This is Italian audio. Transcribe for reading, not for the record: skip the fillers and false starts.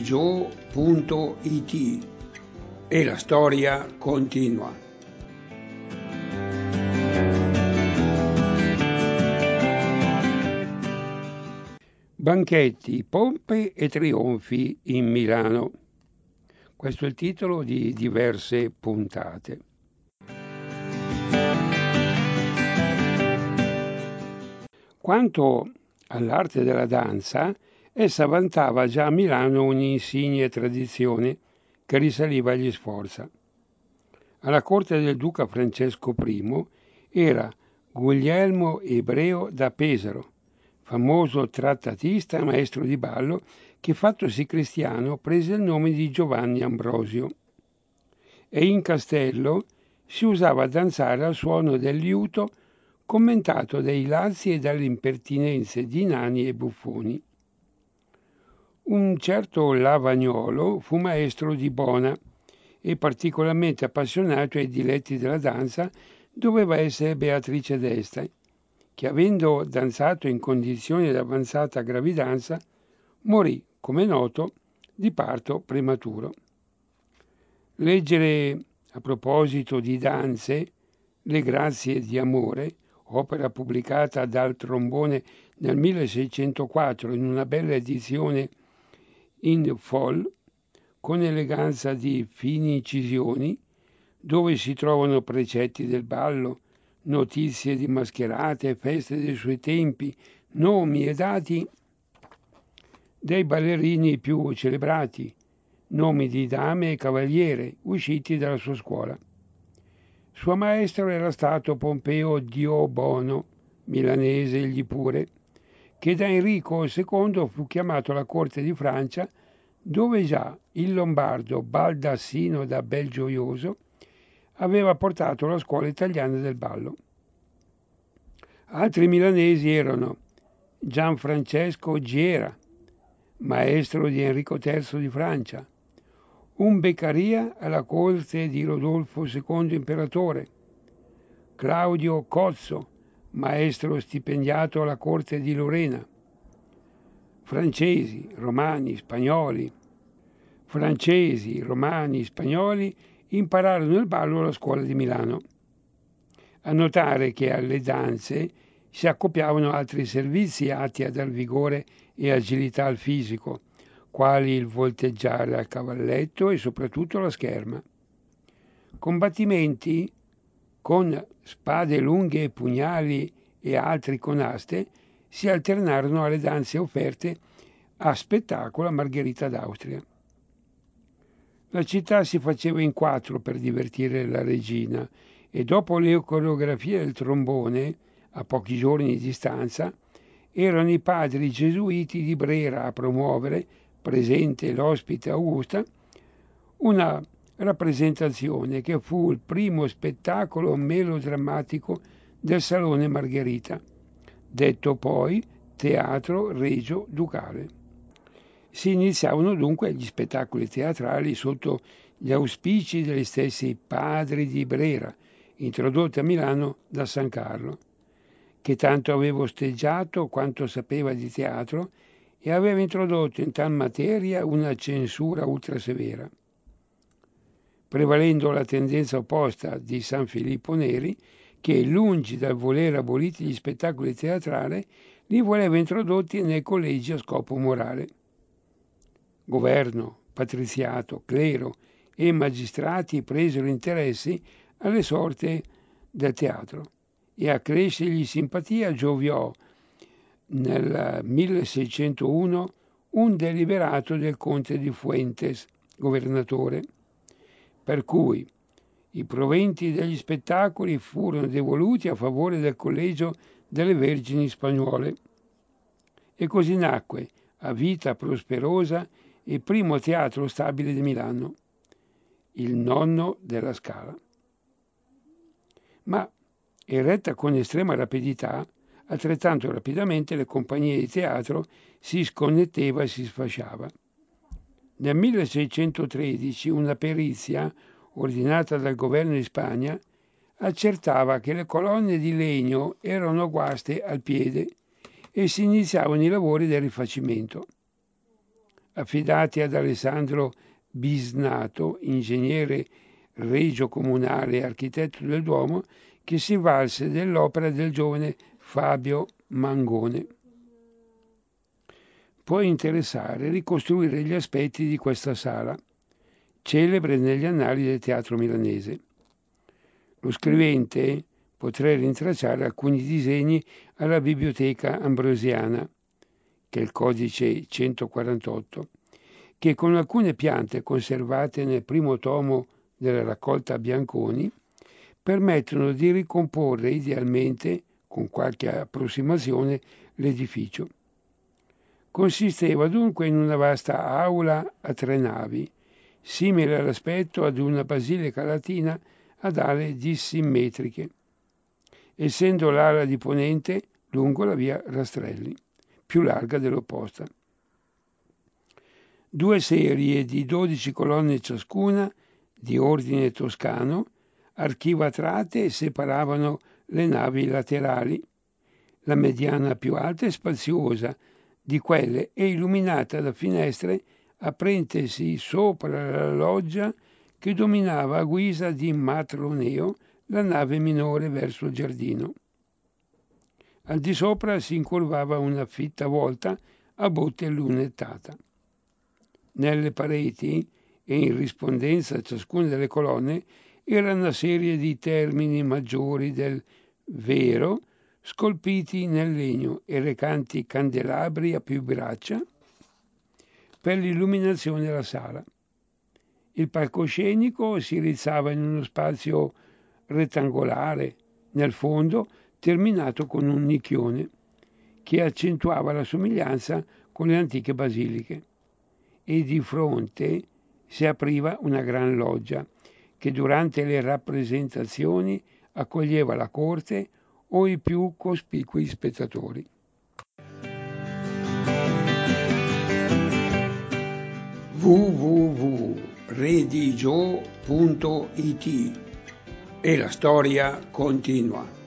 www.gio.it e la storia continua. Banchetti, pompe e trionfi in Milano. Questo è il titolo di diverse puntate. Quanto all'arte della danza, essa vantava già a Milano un'insigne tradizione che risaliva agli Sforza. Alla corte del duca Francesco I era Guglielmo Ebreo da Pesaro, famoso trattatista e maestro di ballo che, fattosi cristiano, prese il nome di Giovanni Ambrosio. E in castello si usava danzare al suono del liuto, commentato dai lazzi e dalle impertinenze di nani e buffoni. Un certo Lavagnolo fu maestro di Bona e particolarmente appassionato ai diletti della danza doveva essere Beatrice d'Este, che avendo danzato in condizioni di avanzata gravidanza, morì, come noto, di parto prematuro. Leggere a proposito di danze Le grazie di amore, opera pubblicata dal Trombone nel 1604 in una bella edizione in foll, con eleganza di fini incisioni, dove si trovano precetti del ballo, notizie di mascherate e feste dei suoi tempi, nomi e dati dei ballerini più celebrati, nomi di dame e cavaliere usciti dalla sua scuola. Suo maestro era stato Pompeo Diobono, milanese egli pure, che da Enrico II fu chiamato alla corte di Francia, dove già il lombardo Baldassino da Belgioioso aveva portato la scuola italiana del ballo. Altri milanesi erano Gianfrancesco Giera, maestro di Enrico III di Francia, un Beccaria alla corte di Rodolfo II imperatore, Claudio Cozzo, maestro stipendiato alla corte di Lorena, francesi, romani, spagnoli impararono il ballo alla scuola di Milano. A notare che alle danze si accoppiavano altri servizi atti a dar vigore e agilità al fisico, quali il volteggiare a cavalletto e soprattutto la scherma. Combattimenti con spade lunghe, pugnali e altri con aste si alternarono alle danze offerte a spettacolo a Margherita d'Austria. La città si faceva in quattro per divertire la regina e dopo le coreografie del trombone, a pochi giorni di distanza, erano i padri gesuiti di Brera a promuovere, presente l'ospite Augusta, una rappresentazione che fu il primo spettacolo melodrammatico del Salone Margherita, detto poi Teatro Regio Ducale. Si iniziavano dunque gli spettacoli teatrali sotto gli auspici degli stessi padri di Brera, introdotti a Milano da San Carlo, che tanto aveva osteggiato quanto sapeva di teatro e aveva introdotto in tal materia una censura ultrasevera. Prevalendo la tendenza opposta di San Filippo Neri, che lungi dal voler aboliti gli spettacoli teatrali, li voleva introdotti nei collegi a scopo morale. Governo, patriziato, clero e magistrati presero interessi alle sorti del teatro e a crescergli simpatia gioviò nel 1601 un deliberato del conte di Fuentes, governatore, per cui i proventi degli spettacoli furono devoluti a favore del Collegio delle Vergini Spagnole. E così nacque, a vita prosperosa, il primo teatro stabile di Milano, il Nonno della Scala. Ma, eretta con estrema rapidità, altrettanto rapidamente le compagnie di teatro si sconnetteva e si sfasciava. Nel 1613 una perizia, ordinata dal governo di Spagna, accertava che le colonne di legno erano guaste al piede e si iniziavano i lavori del rifacimento. affidati ad Alessandro Bisnato, ingegnere regio comunale e architetto del Duomo, che si valse dell'opera del giovane Fabio Mangone. Può interessare ricostruire gli aspetti di questa sala, celebre negli annali del teatro milanese. Lo scrivente potrà rintracciare alcuni disegni alla Biblioteca Ambrosiana, che è il codice 148, che con alcune piante conservate nel primo tomo della raccolta Bianconi permettono di ricomporre idealmente, con qualche approssimazione, l'edificio. Consisteva dunque in una vasta aula a 3 navi, simile all'aspetto ad una basilica latina ad ale dissimmetriche, essendo l'ala di ponente lungo la via Rastrelli, più larga dell'opposta. 2 serie di 12 colonne ciascuna, di ordine toscano, archivatrate separavano le navi laterali, la mediana più alta e spaziosa di quelle e illuminata da finestre aprentesi sopra la loggia che dominava a guisa di matroneo la nave minore verso il giardino. Al di sopra si incurvava una fitta volta a botte lunettata. Nelle pareti e in rispondenza a ciascuna delle colonne era una serie di termini maggiori del vero scolpiti nel legno e recanti candelabri a più braccia per l'illuminazione della sala. Il palcoscenico si rizzava in uno spazio rettangolare nel fondo, terminato con un nicchione che accentuava la somiglianza con le antiche basiliche, e di fronte si apriva una gran loggia che durante le rappresentazioni accoglieva la corte o i più cospicui spettatori. www.redigio.it e la storia continua.